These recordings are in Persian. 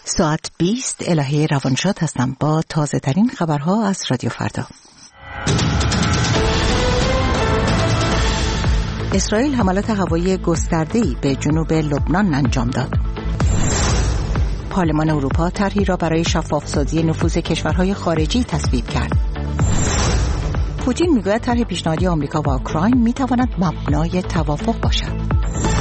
ساعت 20 الهه روانشاد هستم با تازه ترین خبرها از رادیو فردا. اسرائیل حملات هوایی گسترده‌ای به جنوب لبنان انجام داد. پارلمان اروپا طرحی را برای شفاف‌سازی نفوذ کشورهای خارجی تصویب کرد. پوتین میگوید طرح پیشنهادی آمریکا و اوکراین میتواند مبنای توافق باشد.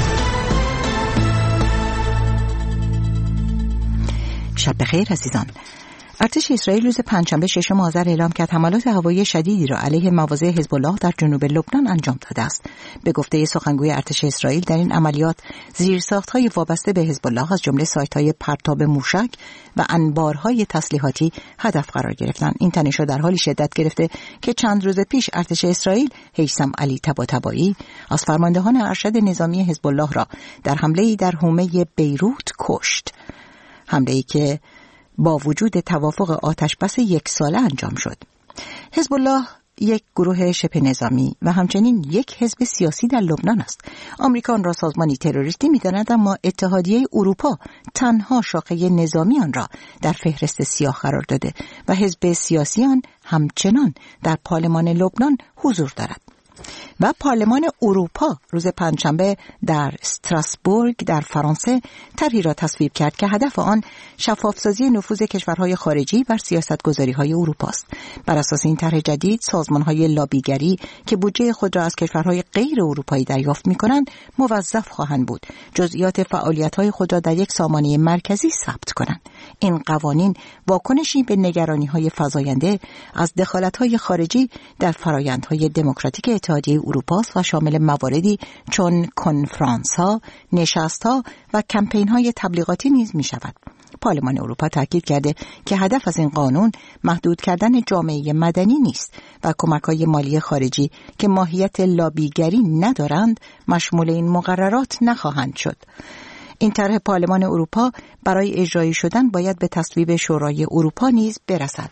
شب بخیر عزیزان. ارتش اسرائیل روز پنجشنبه 6 آذر اعلام کرد حملات هوایی شدیدی را علیه مواضع حزب الله در جنوب لبنان انجام داده است. به گفته سخنگوی ارتش اسرائیل در این عملیات زیرساخت‌های وابسته به حزب الله از جمله سایت‌های پرتاب موشک و انبارهای تسلیحاتی هدف قرار گرفتند. این تنش‌ها در حالی شدت گرفته که چند روز پیش ارتش اسرائیل هیثم علی طباطبایی از فرماندهان ارشد نظامی حزب الله را در حمله‌ای در حومه بیروت کشت. حمله‌ای که با وجود توافق آتشبس 1 ساله انجام شد. حزب الله یک گروه شبه نظامی و همچنین یک حزب سیاسی در لبنان است. آمریکا آن را سازمانی تروریستی می‌داند، اما اتحادیه اروپا تنها شاخه نظامی آن را در فهرست سیاه قرار داده و حزب سیاسی آن همچنان در پارلمان لبنان حضور دارد. و پارلمان اروپا روز پنجشنبه در استراسبورگ در فرانسه طرحی را تصویب کرد که هدف آن شفاف‌سازی نفوذ کشورهای خارجی بر سیاست‌گذاری‌های اروپا است. بر اساس این طرح جدید سازمان‌های لابیگری که بودجه خود را از کشورهای غیر اروپایی دریافت می‌کنند موظف خواهند بود جزئیات فعالیت‌های خود را در یک سامانه مرکزی ثبت کنند. این قوانین واکنشی به نگرانی‌های فزاینده از دخالت‌های خارجی در فرآیندهای دموکراتیک اتحادیه اروپا و شامل مواردی چون کنفرانس‌ها، نشست‌ها و کمپین‌های تبلیغاتی نیز می‌شود. پارلمان اروپا تاکید کرده که هدف از این قانون محدود کردن جامعه مدنی نیست و کمک‌های مالی خارجی که ماهیت لابیگری ندارند مشمول این مقررات نخواهند شد. این طرح پارلمان اروپا برای اجرایی شدن باید به تصویب شورای اروپا نیز برسد.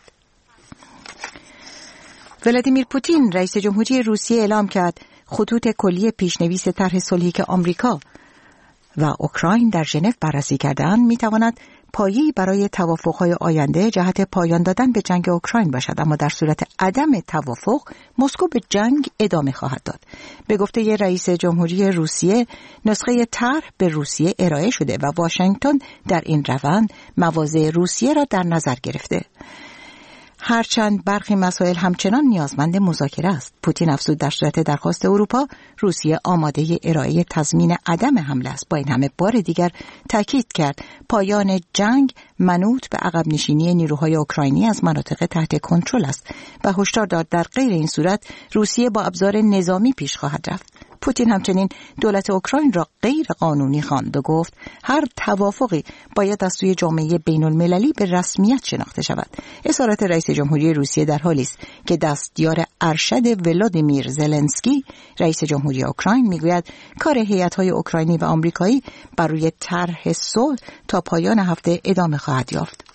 ولادیمیر پوتین رئیس جمهوری روسیه اعلام کرد خطوط کلی پیشنویس طرح صلحی که آمریکا و اوکراین در ژنو بررسی کرده‌اند می‌تواند پایه‌ای برای توافق‌های آینده جهت پایان دادن به جنگ اوکراین باشد، اما در صورت عدم توافق مسکو به جنگ ادامه خواهد داد. به گفته رئیس جمهوری روسیه نسخه طرح به روسیه ارائه شده و واشنگتن در این روند مواضع روسیه را در نظر گرفته. هرچند برخی مسائل همچنان نیازمند مذاکره است. پوتین افزود در صورت درخواست اروپا روسیه آماده ارائه تضمین عدم حمله است. با این همه بار دیگر تاکید کرد پایان جنگ منوط به عقب نشینی نیروهای اوکراینی از مناطق تحت کنترل است و هشدار داد در غیر این صورت روسیه با ابزار نظامی پیش خواهد رفت. پوتین همچنین دولت اوکراین را غیر قانونی خواند و گفت هر توافقی باید از سوی جامعه بین المللی به رسمیت شناخته شود. اظهارات رئیس جمهوری روسیه در حالی است که دستیار ارشد ولادیمیر زلنسکی رئیس جمهوری اوکراین میگوید کار هیئت‌های اوکراینی و آمریکایی بر روی طرح صلح تا پایان هفته ادامه خواهد یافت.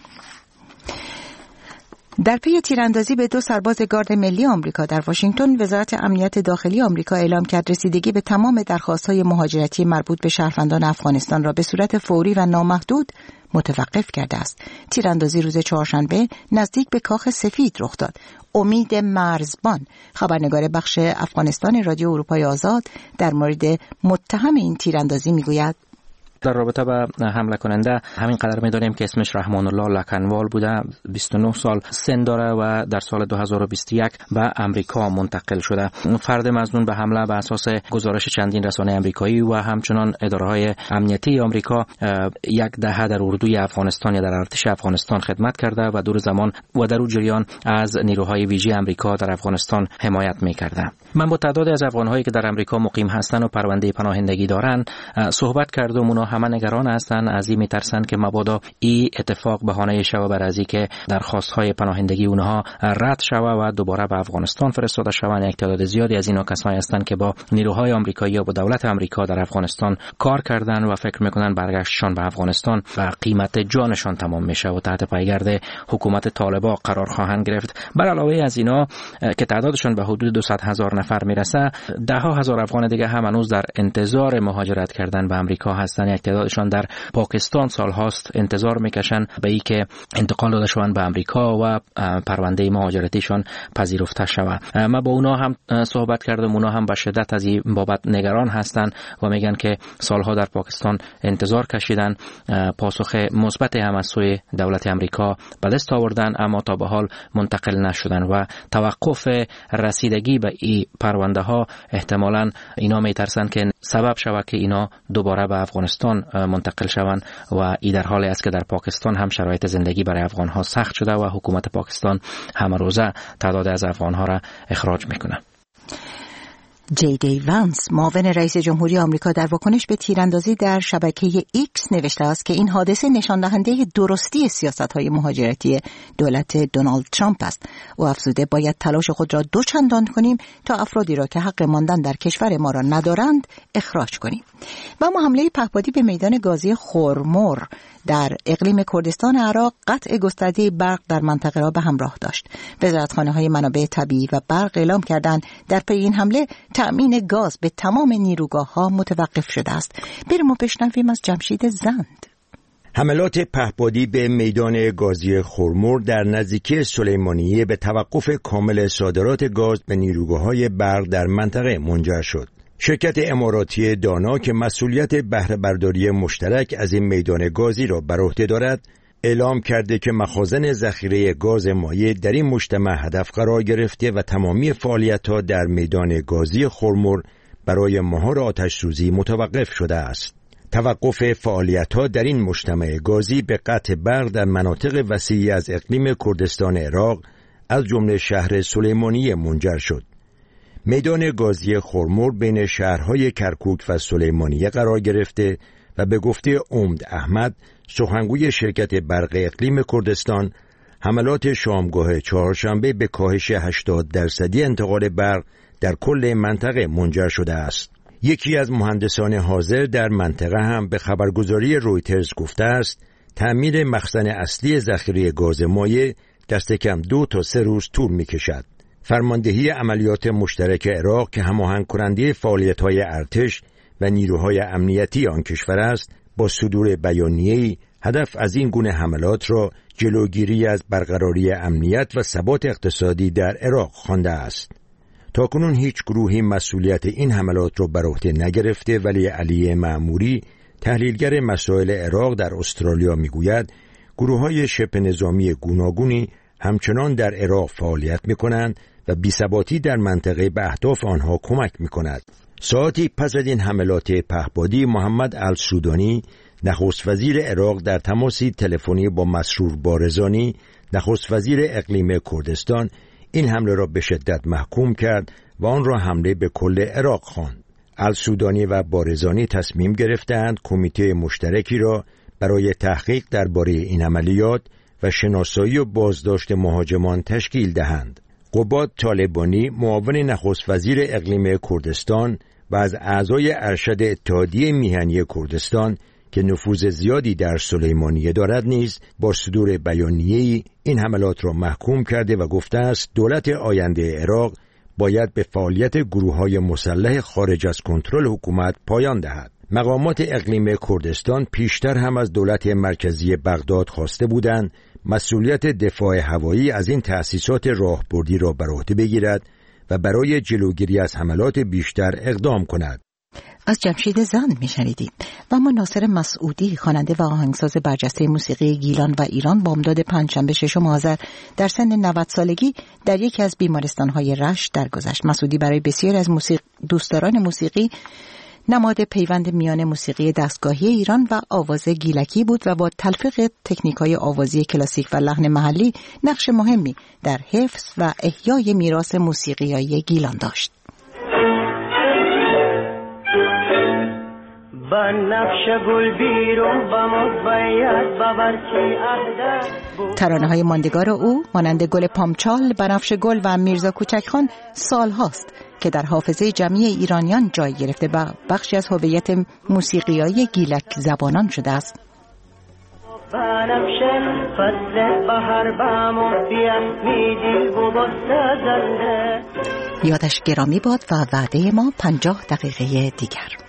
در پی تیراندازی به 2 سرباز گارد ملی آمریکا در واشنگتن، وزارت امنیت داخلی آمریکا اعلام کرد رسیدگی به تمام درخواست‌های مهاجرتی مربوط به شهروندان افغانستان را به صورت فوری و نامحدود متوقف کرده است. تیراندازی روز چهارشنبه نزدیک به کاخ سفید رخ داد. امید مرزبان، خبرنگار بخش افغانستان رادیو اروپای آزاد، در مورد متهم این تیراندازی میگوید در رابطه با حمله کننده همین قدر می‌دانیم که اسمش رحمان الله لکنوال بوده، 29 سال سن داره و در سال 2021 به امریکا منتقل شده. فرد مظنون به حمله به اساس گزارش چندین رسانه آمریکایی و همچنان اداره‌های امنیتی آمریکا یک دهه در اردوی افغانستان یا در ارتش افغانستان خدمت کرده و دور زمان و در اون جریان از نیروهای ویژه آمریکا در افغانستان حمایت می‌کرده. من با تعدادی از افغان‌هایی که در آمریکا مقیم هستند و پرونده پناهندگی دارند صحبت کردم. همه نگران هستند، از این میترسند که مبادا این اتفاق بهانه شود بر از اینکه درخواست‌های پناهندگی اونها رد شود و دوباره به افغانستان فرستاده شوند. یک تعداد زیادی از اینا کسایی هستند که با نیروهای آمریکایی یا با دولت آمریکا در افغانستان کار کردن و فکر میکنن برگشتشان به افغانستان و قیمت جانشان تمام میشه و تحت پایگرد حکومت طالبان قرار خواهند گرفت. بر علاوه از اینا که تعدادشان به حدود 200,000 نفر میرسه، ده ها هزار افغان دیگه هم هنوز در انتظار مهاجرت کردن به امریکا هستند. یک تعدادشان در پاکستان سالهاست انتظار میکشن به این که انتقال داده شوند به امریکا و پرونده مهاجرتیشان پذیرفته شود. ما با اونا هم صحبت کردم، اونا هم به شدت از این بابت نگران هستند و میگن که سالها در پاکستان انتظار کشیدن، پاسخ مثبت هم از سوی دولت امریکا به دست آوردن اما تا به حال منتقل نشدن و توقف رسیدگی به این پرونده ها احتمالاً اینا میترسن که سبب شود که اینا دوباره به افغانستان منتقل شوند و این در حالی است که در پاکستان هم شرایط زندگی برای افغان ها سخت شده و حکومت پاکستان همه روزه تعداد از افغان ها را اخراج میکنه. جی دی وانس، معاون رئیس جمهوری آمریکا، در واکنش به تیراندازی در شبکه ایکس نوشته است که این حادثه نشان دهنده درستی سیاست‌های مهاجرتی دولت دونالد ترامپ است. او افزوده باید تلاش خود را دوچندان کنیم تا افرادی را که حق ماندن در کشور ما را ندارند اخراج کنیم. و اما حمله پهپادی به میدان گازی خرمور در اقلیم کردستان عراق قطع گسترده برق در منطقه را به همراه داشت. وزارتخانه‌های منابع طبیعی و برق اعلام کردند در پی این حمله تأمین گاز به تمام نیروگاه‌ها متوقف شده است. بریم و بشنویم از جمشید زند. حملات پهپادی به میدان گازی خرمور در نزدیکی سلیمانیه به توقف کامل صادرات گاز به نیروگاه‌های برق در منطقه منجر شد. شرکت اماراتی دانا که مسئولیت بهره برداری مشترک از این میدان گازی را بر عهده دارد، اعلام کرده که مخازن ذخیره گاز مایع در این مجتمع هدف قرار گرفته و تمامی فعالیت‌ها در میدان گازی خرمور برای مهار آتش‌سوزی متوقف شده است. توقف فعالیت‌ها در این مجتمع گازی به قطع برق در مناطق وسیعی از اقلیم کردستان عراق از جمله شهر سلیمانیه منجر شد. میدان گازی خرمور بین شهرهای کرکوک و سلیمانیه قرار گرفته و به گفته امید احمد، سخنگوی شرکت برق اقلیم کردستان، حملات شامگاه چهارشنبه به کاهش 80% انتقال برق در کل منطقه منجر شده است. یکی از مهندسان حاضر در منطقه هم به خبرگزاری رویترز گفته است تعمیر مخزن اصلی ذخیره گاز مایع دست کم 2 تا 3 روز طول می‌کشد. فرماندهی عملیات مشترک عراق که هماهنگ کننده فعالیت‌های ارتش و نیروهای امنیتی آن کشور است، با صدور بیانیه‌ای هدف از این گونه حملات را جلوگیری از برقراری امنیت و ثبات اقتصادی در عراق خوانده است. تاکنون هیچ گروهی مسئولیت این حملات را بر عهده نگرفته، ولی علی معموری، تحلیلگر مسائل عراق در استرالیا میگوید گروه‌های شبه نظامی گوناگونی همچنان در عراق فعالیت می‌کنند و بی‌ثباتی در منطقه به اهداف آنها کمک می‌کند. ساعتی پس از این حملات پهپادی، محمد السودانی، نخست وزیر عراق، در تماسی تلفنی با مسرور بارزانی، نخست وزیر اقلیم کردستان، این حمله را به شدت محکوم کرد و آن را حمله به کل عراق خواند. السودانی و بارزانی تصمیم گرفتند کمیته مشترکی را برای تحقیق درباره این عملیات و شناسایی و بازداشت مهاجمان تشکیل دهند. قباد طالبانی، معاون نخست وزیر اقلیم کردستان و از اعضای ارشد اتحادیه میهنی کردستان که نفوذ زیادی در سلیمانیه دارد نیز با صدور بیانیه‌ای این حملات را محکوم کرده و گفته است دولت آینده عراق باید به فعالیت گروه‌های مسلح خارج از کنترل حکومت پایان دهد. مقامات اقلیم کردستان پیشتر هم از دولت مرکزی بغداد خواسته بودند مسئولیت دفاع هوایی از این تأسیسات راهبردی را بر عهده بگیرد و برای جلوگیری از حملات بیشتر اقدام کند. از جمشید زند میشنیدیم. و اما ناصر مسعودی، خواننده و آهنگساز برجسته موسیقی گیلان و ایران، بامداد پنجشنبه 6 آذر در سن 90 سالگی در یکی از بیمارستان‌های رشت درگذشت. مسعودی برای بسیاری از دوستداران موسیقی نماد پیوند میان موسیقی دستگاهی ایران و آواز گیلکی بود و با تلفیق تکنیک‌های آوازی کلاسیک و لحن محلی نقش مهمی در حفظ و احیای میراث موسیقیایی گیلان داشت. ترانه‌های ماندگار او مانند گل پامچال، بنفش گل و میرزا کوچکخان سال هاست که در حافظه جمعی ایرانیان جای گرفته و بخشی از هویت موسیقیایی گیلک زبانان شده است. یادش گرامی باد و وعده ما 50 دقیقه دیگر.